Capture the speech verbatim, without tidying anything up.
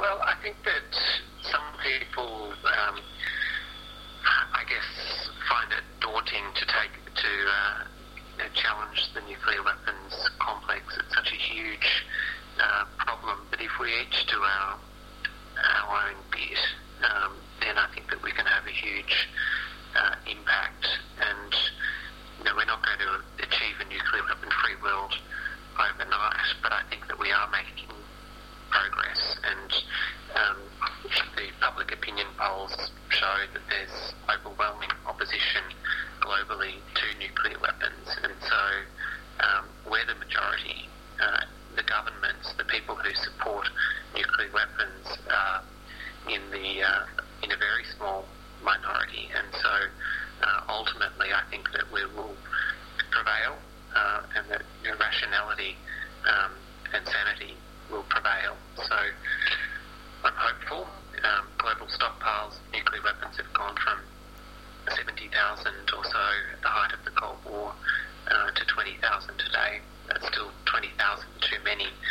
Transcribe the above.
Well, I think that some people, um, I guess, find it daunting to take to uh, you know, challenge the nuclear weapons complex. It's such a huge uh, problem. But if we each do our our own bit, um, then I think that we can have a huge uh, impact. And you know, we're not going to achieve a nuclear weapon-free world overnight, but I think that we are making progress, and um, the public opinion polls show that there's overwhelming opposition globally to nuclear weapons, and so um, we're the majority. Uh, the governments, the people who support nuclear weapons, are in the uh, in a very small minority, and so uh, ultimately, I think that we will prevail, uh, and that you know, rationality um, and sanity will prevail. So I'm hopeful. Um, global stockpiles of nuclear weapons have gone from seventy thousand or so at the height of the Cold War uh, to twenty thousand today. That's still twenty thousand too many.